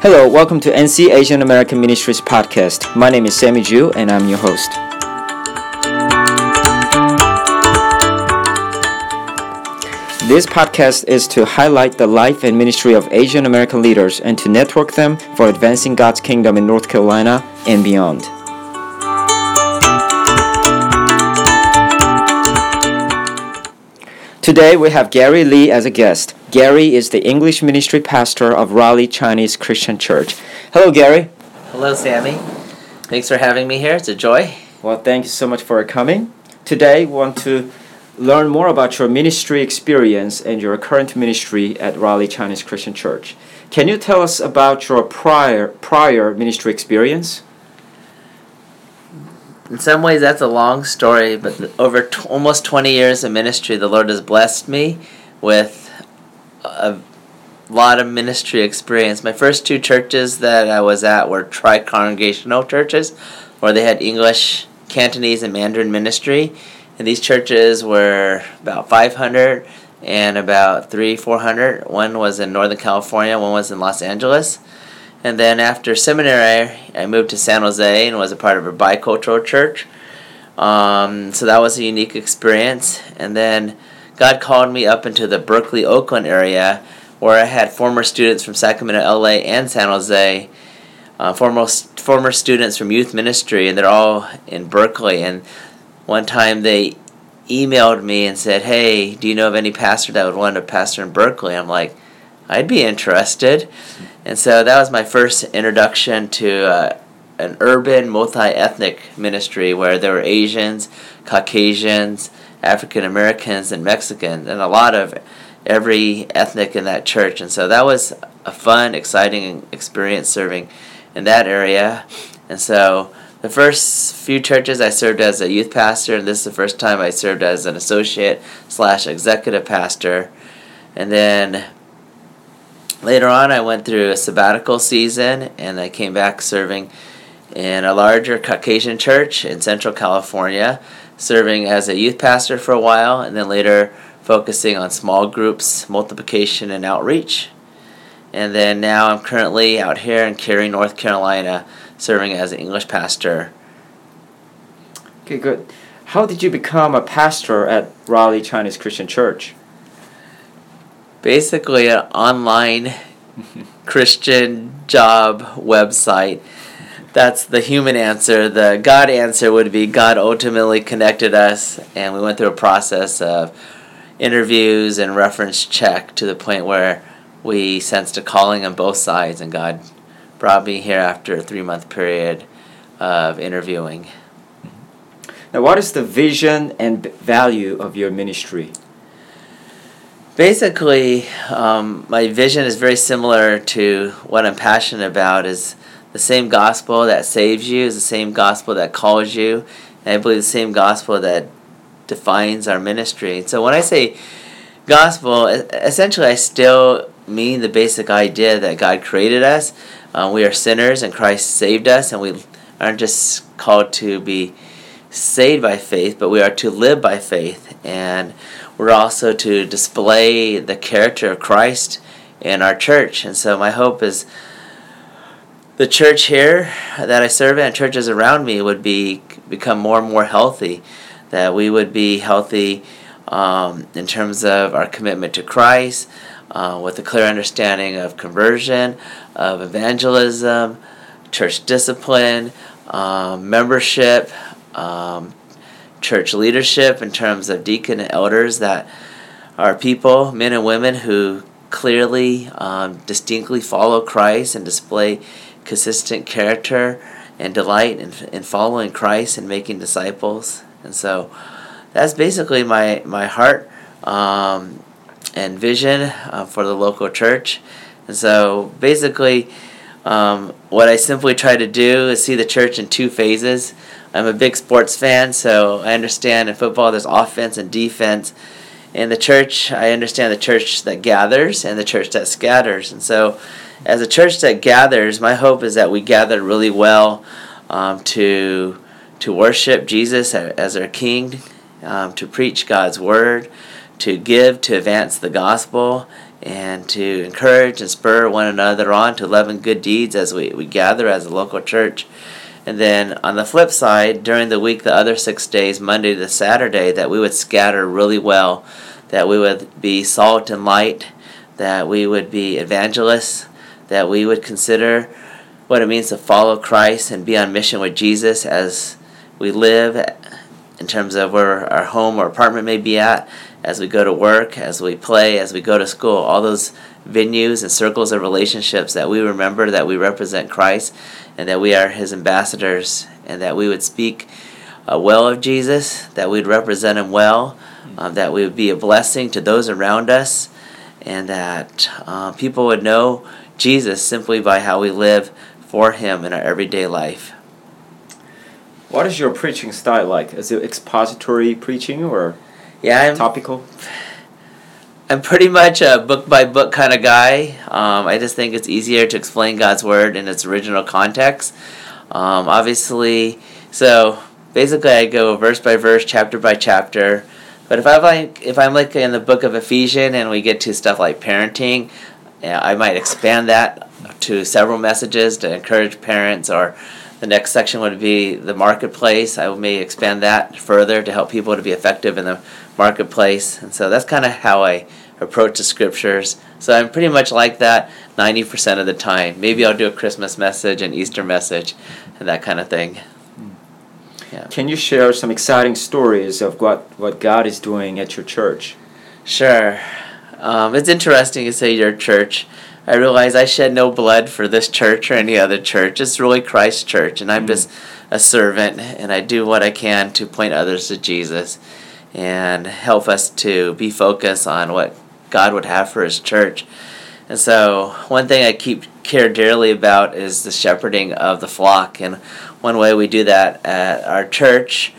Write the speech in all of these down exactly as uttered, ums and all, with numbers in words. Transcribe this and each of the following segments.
Hello, welcome to N C Asian American Ministries podcast. My name is Sammy Ju and I'm your host. This podcast is to highlight the life and ministry of Asian American leaders and to network them for advancing God's kingdom in North Carolina and beyond. Today we have Gary Lee as a guest. Gary is the English ministry pastor of Raleigh Chinese Christian Church. Hello, Gary. Hello, Sammy. Thanks for having me here. It's a joy. Well, thank you so much for coming. Today we want to learn more about your ministry experience and your current ministry at Raleigh Chinese Christian Church. Can you tell us about your prior prior ministry experience? In some ways, that's a long story, but over t- almost twenty years of ministry, the Lord has blessed me with a lot of ministry experience. My first two churches that I was at were tri-congregational churches, where they had English, Cantonese, and Mandarin ministry. And these churches were about five hundred and about three, four hundred. One was in Northern California, one was in Los Angeles. And then after seminary, I moved to San Jose and was a part of a bicultural church. Um, so that was a unique experience. And then God called me up into the Berkeley, Oakland area, where I had former students from Sacramento, L A, and San Jose, uh, former, former students from youth ministry, and they're all in Berkeley. And one time they emailed me and said, "Hey, do you know of any pastor that would want to pastor in Berkeley?" I'm like, I'd be interested. And so that was my first introduction to uh, an urban, multi-ethnic ministry where there were Asians, Caucasians, African Americans, and Mexicans, and a lot of every ethnic in that church. And so that was a fun, exciting experience serving in that area. And so the first few churches I served as a youth pastor, and this is the first time I served as an associate slash executive pastor. And then later on, I went through a sabbatical season, and I came back serving in a larger Caucasian church in Central California, serving as a youth pastor for a while, and then later focusing on small groups, multiplication, and outreach. And then now I'm currently out here in Cary, North Carolina, serving as an English pastor. Okay, good. How did you become a pastor at Raleigh Chinese Christian Church? Basically, an online Christian job website. That's the human answer. The God answer would be God ultimately connected us, and we went through a process of interviews and reference check to the point where we sensed a calling on both sides, and God brought me here after a three-month period of interviewing. Now, what is the vision and value of your ministry? Basically, um, my vision is very similar to what I'm passionate about. Is the same gospel that saves you is the same gospel that calls you, and I believe the same gospel that defines our ministry. So when I say gospel, essentially I still mean the basic idea that God created us. Um, we are sinners and Christ saved us, and we aren't just called to be saved by faith, but we are to live by faith, and we're also to display the character of Christ in our church. And so my hope is the church here that I serve in and churches around me would be become more and more healthy, that we would be healthy um, in terms of our commitment to Christ, uh, with a clear understanding of conversion, of evangelism, church discipline, um, membership, um, church leadership in terms of deacon and elders that are people, men and women, who clearly, um, distinctly follow Christ and display consistent character and delight in, in following Christ and making disciples. And so that's basically my, my heart um, and vision uh, for the local church. And so basically um, what I simply try to do is see the church in two phases. I'm a big sports fan, so I understand in football there's offense and defense. In the church, I understand the church that gathers and the church that scatters. And so as a church that gathers, my hope is that we gather really well um, to to worship Jesus as our King, um, to preach God's Word, to give, to advance the gospel, and to encourage and spur one another on to love and good deeds as we, we gather as a local church. And then on the flip side, during the week, the other six days, Monday to Saturday, that we would scatter really well, that we would be salt and light, that we would be evangelists, that we would consider what it means to follow Christ and be on mission with Jesus as we live in terms of where our home or apartment may be at, as we go to work, as we play, as we go to school, all those venues and circles of relationships, that we remember that we represent Christ and that we are his ambassadors, and that we would speak uh, well of Jesus, that we'd represent him well, um, that we would be a blessing to those around us, and that uh, people would know Jesus simply by how we live for him in our everyday life. What is your preaching style like? Is it expository preaching or yeah, I'm, topical? I'm pretty much a book-by-book kind of guy. Um, I just think it's easier to explain God's Word in its original context. Um, obviously, so basically I go verse by verse, chapter by chapter. But if I'm like, if I'm like in the book of Ephesians and we get to stuff like parenting, yeah, I might expand that to several messages to encourage parents, or the next section would be the marketplace. I may expand that further to help people to be effective in the marketplace. And so that's kind of how I approach the scriptures. So I'm pretty much like that ninety percent of the time. Maybe I'll do a Christmas message, an Easter message, and that kind of thing. Yeah. Can you share some exciting stories of what, what God is doing at your church? Sure. Um, it's interesting you say your church. I realize I shed no blood for this church or any other church. It's really Christ's church, and I'm mm. just a servant, and I do what I can to point others to Jesus and help us to be focused on what God would have for his church. And so one thing I keep care dearly about is the shepherding of the flock, and one way we do that at our church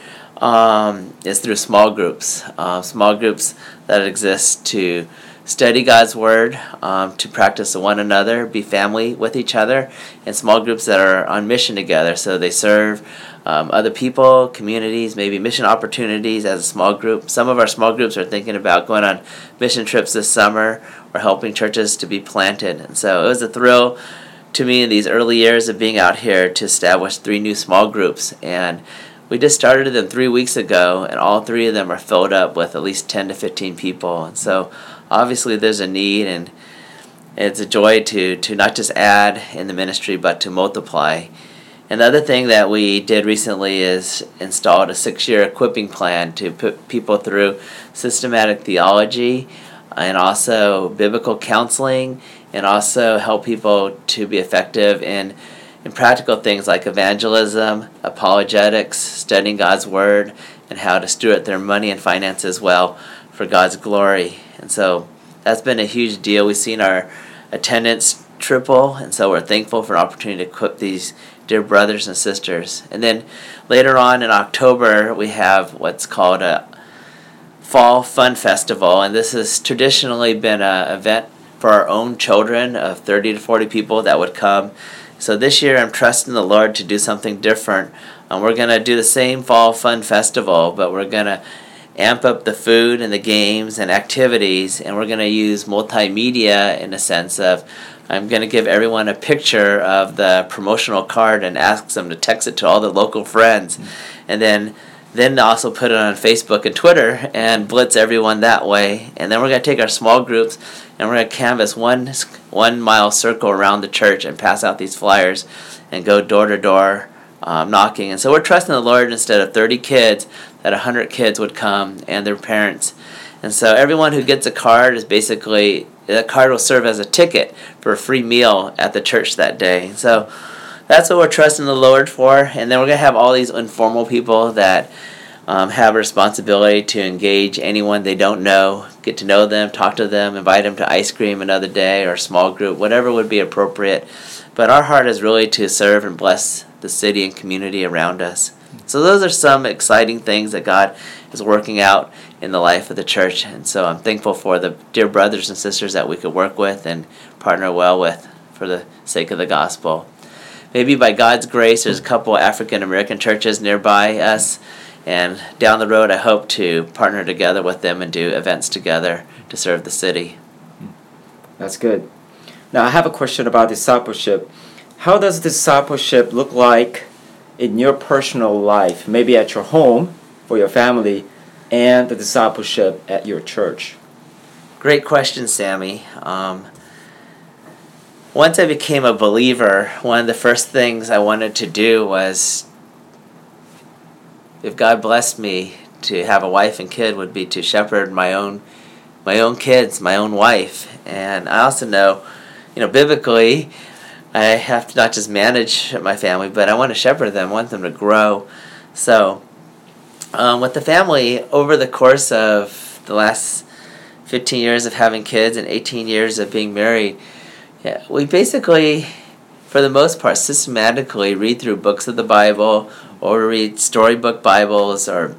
um, is through small groups, uh, small groups that exist to study God's Word, um, to practice one another, be family with each other, and small groups that are on mission together. So they serve um, other people, communities, maybe mission opportunities as a small group. Some of our small groups are thinking about going on mission trips this summer or helping churches to be planted. And so it was a thrill to me in these early years of being out here to establish three new small groups. And we just started them three weeks ago, and all three of them are filled up with at least ten to fifteen people. And so obviously there's a need, and it's a joy to, to not just add in the ministry, but to multiply. And the other thing that we did recently is installed a six-year equipping plan to put people through systematic theology and also biblical counseling, and also help people to be effective in, in practical things like evangelism, apologetics, studying God's Word, and how to steward their money and finances well for God's glory. And so that's been a huge deal. We've seen our attendance triple, and so we're thankful for an opportunity to equip these dear brothers and sisters. And then later on in October, we have what's called a Fall Fun Festival, and this has traditionally been an event for our own children of thirty to forty people that would come. So this year I'm trusting the Lord to do something different. Um, we're going to do the same Fall Fun Festival, but we're going to amp up the food and the games and activities, and we're going to use multimedia in a sense of I'm going to give everyone a picture of the promotional card and ask them to text it to all their local friends, mm-hmm. and then then also put it on Facebook and Twitter and blitz everyone that way. And then we're going to take our small groups and we're going to canvas one one mile circle around the church and pass out these flyers and go door to door um, knocking. And so we're trusting the Lord, instead of thirty kids, that one hundred kids would come and their parents. And so everyone who gets a card is basically, that card will serve as a ticket for a free meal at the church that day. So that's what we're trusting the Lord for. And then we're going to have all these informal people that um, have a responsibility to engage anyone they don't know, get to know them, talk to them, invite them to ice cream another day or a small group, whatever would be appropriate. But our heart is really to serve and bless the city and community around us. So those are some exciting things that God is working out in the life of the church. And so I'm thankful for the dear brothers and sisters that we could work with and partner well with for the sake of the gospel. Maybe by God's grace, there's a couple African American churches nearby us, And down the road, I hope to partner together with them and do events together to serve the city. That's good. Now, I have a question about discipleship. How does discipleship look like in your personal life, maybe at your home, for your family, and the discipleship at your church? Great question, Sammy. Um, once I became a believer, one of the first things I wanted to do was, if God blessed me to have a wife and kid, would be to shepherd my own my own kids, my own wife. And I also know, you know, biblically, I have to not just manage my family, but I want to shepherd them, I want them to grow. So, um, with the family, over the course of the last fifteen years of having kids and eighteen years of being married, yeah, we basically, for the most part, systematically read through books of the Bible, or read storybook Bibles, or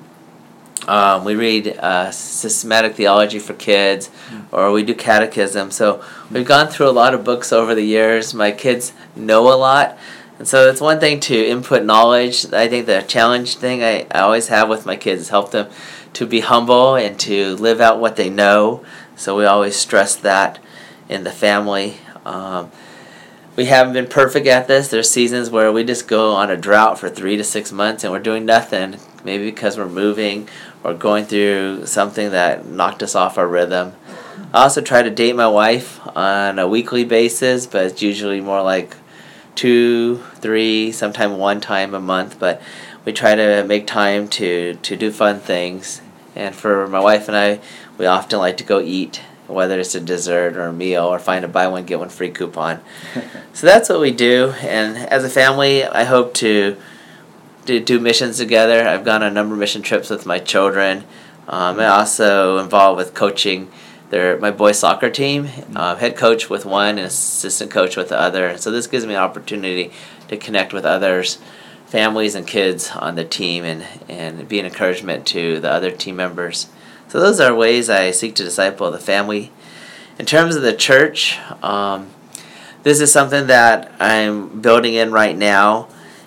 um, we read uh, systematic theology for kids, or we do catechism. So we've gone through a lot of books over the years. My kids know a lot. And so it's one thing to input knowledge. I think the challenge thing I, I always have with my kids is help them to be humble and to live out what they know. So we always stress that in the family. Um, we haven't been perfect at this. There's seasons where we just go on a drought for three to six months and we're doing nothing, maybe because we're moving or going through something that knocked us off our rhythm. I also try to date my wife on a weekly basis, but it's usually more like two, three, sometimes one time a month. But we try to make time to, to do fun things. And for my wife and I, we often like to go eat, whether it's a dessert or a meal, or find a buy one, get one free coupon. So that's what we do. And as a family, I hope to to do missions together. I've gone on a number of mission trips with my children. Um, I'm also involved with coaching their my boys soccer team, uh, head coach with one and assistant coach with the other. So this gives me an opportunity to connect with others, families and kids on the team, and, and be an encouragement to the other team members. So those are ways I seek to disciple the family. In terms of the church, um, this is something that I'm building in right now.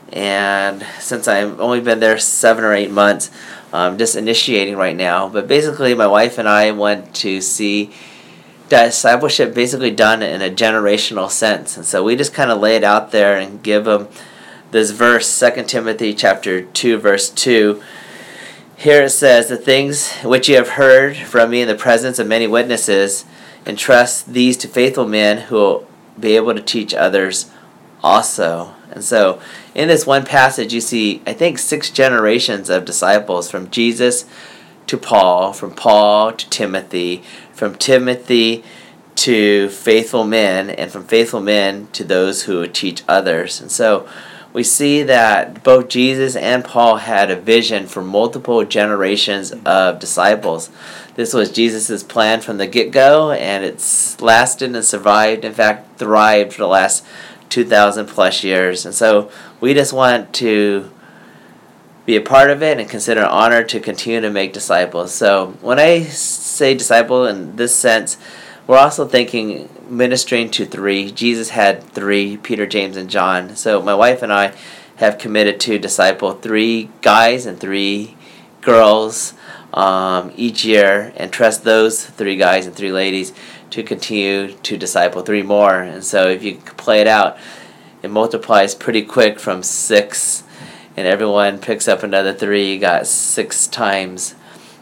And since I've only been there seven or eight months, I'm just initiating right now. But basically, my wife and I want to see discipleship basically done in a generational sense. And so we just kind of lay it out there and give them this verse, Second Timothy chapter two, verse two. Here it says, "The things which you have heard from me in the presence of many witnesses, entrust these to faithful men who will be able to teach others also." And so in this one passage, you see, I think, six generations of disciples, from Jesus to Paul, from Paul to Timothy, from Timothy to faithful men, and from faithful men to those who would teach others. And so we see that both Jesus and Paul had a vision for multiple generations of disciples. This was Jesus' plan from the get-go, and it's lasted and survived, in fact, thrived for the last two thousand plus years. And so we just want to be a part of it and consider an honor to continue to make disciples. So when I say disciple in this sense, we're also thinking ministering to three. Jesus had three, Peter, James, and John. So my wife and I have committed to disciple three guys and three girls um, each year, and trust those three guys and three ladies to continue to disciple three more. And so if you play it out, it multiplies pretty quick from six, and everyone picks up another three. You got six times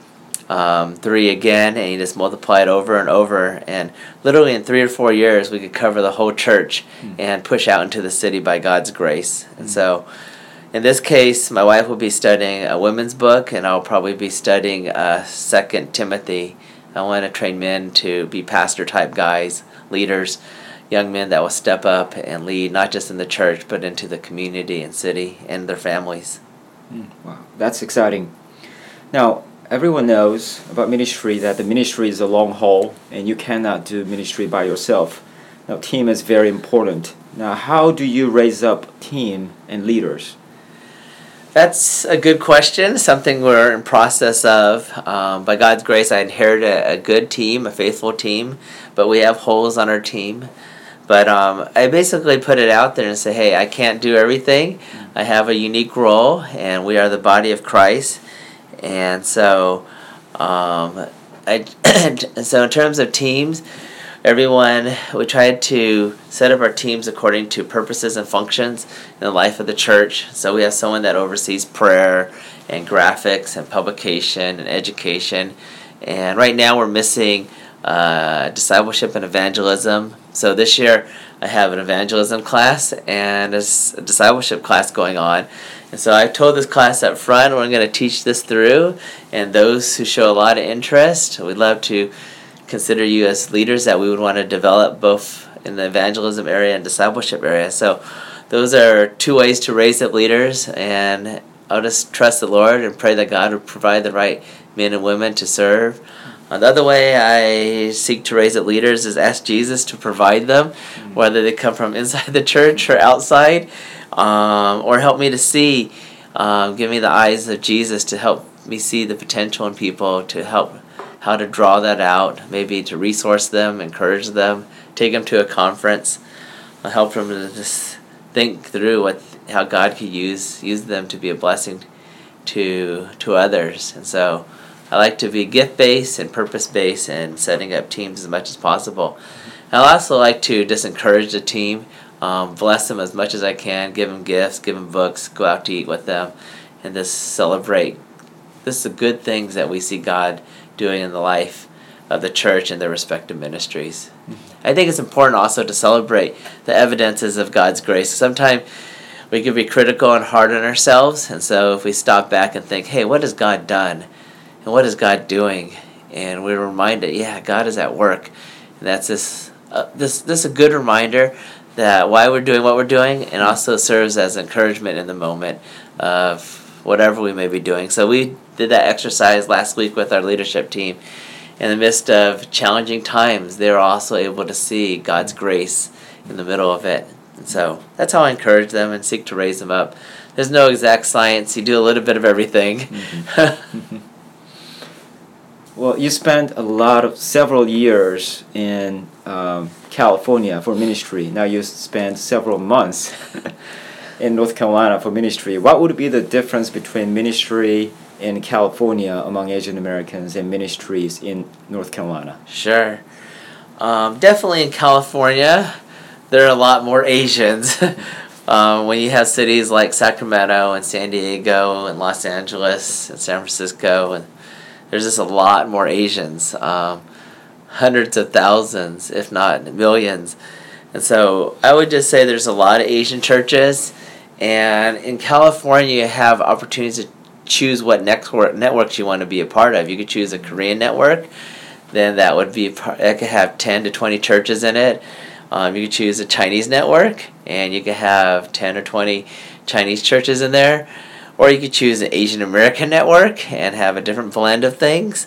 um, three again, and you just multiply it over and over. And literally in three or four years, we could cover the whole church mm. and push out into the city by God's grace. Mm. And so in this case, my wife will be studying a women's book, and I'll probably be studying uh, Second Timothy. I want to train men to be pastor-type guys, leaders, young men that will step up and lead, not just in the church, but into the community and city and their families. Mm, wow, that's exciting. Now, everyone knows about ministry, that the ministry is a long haul, and you cannot do ministry by yourself. Now, team is very important. Now, how do you raise up team and leaders? That's a good question, something we're in process of. Um, by God's grace, I inherited a, a good team, a faithful team, but we have holes on our team. But um, I basically put it out there and say, hey, I can't do everything. I have a unique role, and we are the body of Christ. And so, um, I so in terms of teams, everyone, we tried to set up our teams according to purposes and functions in the life of the church. So we have someone that oversees prayer and graphics and publication and education. And right now we're missing uh, discipleship and evangelism. So this year I have an evangelism class and a, s- a discipleship class going on. And so I told this class up front, we're going to teach this through. And those who show a lot of interest, we'd love to consider you as leaders that we would want to develop both in the evangelism area and discipleship area. So those are two ways to raise up leaders, and I'll just trust the Lord and pray that God would provide the right men and women to serve. Uh, the other way I seek to raise up leaders is ask Jesus to provide them, whether they come from inside the church or outside, um, or help me to see, um, give me the eyes of Jesus to help me see the potential in people, to help how to draw that out, maybe to resource them, encourage them, take them to a conference, I'll help them to just think through what how God could use use them to be a blessing to to others. And so I like to be gift-based and purpose-based and setting up teams as much as possible. I also like to just encourage the team, um, bless them as much as I can, give them gifts, give them books, go out to eat with them, and just celebrate. This is the good things that we see God doing in the life of the church and their respective ministries. Mm-hmm. I think it's important also to celebrate the evidences of God's grace. Sometimes we can be critical and hard on ourselves, and so if we stop back and think, hey, what has God done? And what is God doing? And we're reminded, yeah, God is at work. And that's this, uh, this, this is a good reminder that why we're doing what we're doing, and also serves as encouragement in the moment of whatever we may be doing. So we did that exercise last week with our leadership team. In the midst of challenging times, they were also able to see God's grace in the middle of it. And so that's how I encourage them and seek to raise them up. There's no exact science. You do a little bit of everything. Mm-hmm. Well, you spent a lot of several years in um, California for ministry. Now you spent several months in North Carolina for ministry. What would be the difference between ministry in California among Asian Americans and ministries in North Carolina? Sure. Um, definitely in California, there are a lot more Asians. um, when you have cities like Sacramento and San Diego and Los Angeles and San Francisco, and there's just a lot more Asians, um, hundreds of thousands, if not millions. And so I would just say there's a lot of Asian churches. And in California, you have opportunities to choose what network networks you want to be a part of. You could choose a Korean network, then that would be that could have ten to twenty churches in it. Um, you could choose a Chinese network, and you could have ten or twenty Chinese churches in there. Or you could choose an Asian American network and have a different blend of things.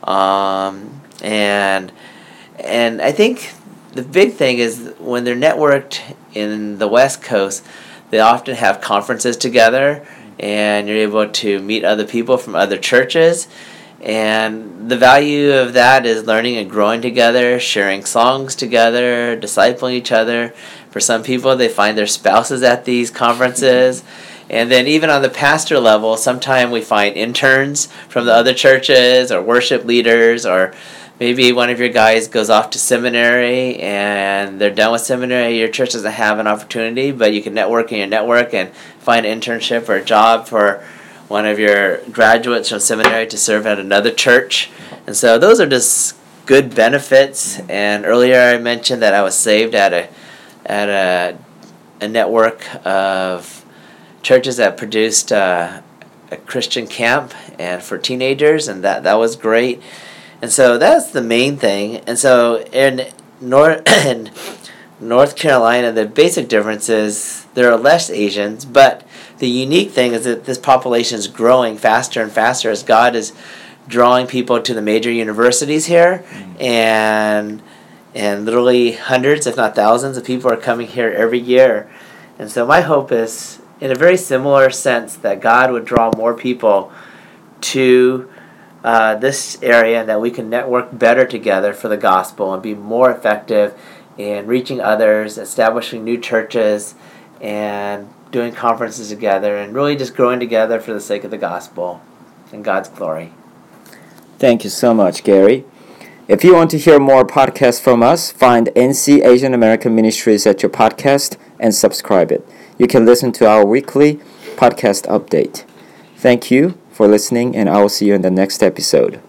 Um, and and I think the big thing is when they're networked in the West Coast, they often have conferences together, and you're able to meet other people from other churches. And the value of that is learning and growing together, sharing songs together, discipling each other. For some people, they find their spouses at these conferences. And then even on the pastor level, sometimes we find interns from the other churches or worship leaders, or maybe one of your guys goes off to seminary and they're done with seminary. Your church doesn't have an opportunity, but you can network in your network and find an internship or a job for one of your graduates from seminary to serve at another church. And so those are just good benefits. And earlier I mentioned that I was saved at a at a, a network of churches that produced uh, a Christian camp and for teenagers, and that, that was great. And so that's the main thing. And so in North, in North Carolina, the basic difference is there are less Asians, but the unique thing is that this population is growing faster and faster as God is drawing people to the major universities here, mm-hmm. and and literally hundreds, if not thousands, of people are coming here every year. And so my hope is, in a very similar sense, that God would draw more people to uh, this area, and that we can network better together for the gospel and be more effective in reaching others, establishing new churches, and doing conferences together, and really just growing together for the sake of the gospel. in God's glory. Thank you so much, Gary. If you want to hear more podcasts from us, find N C Asian American Ministries at your podcast and subscribe it. You can listen to our weekly podcast update. Thank you for listening, and I will see you in the next episode.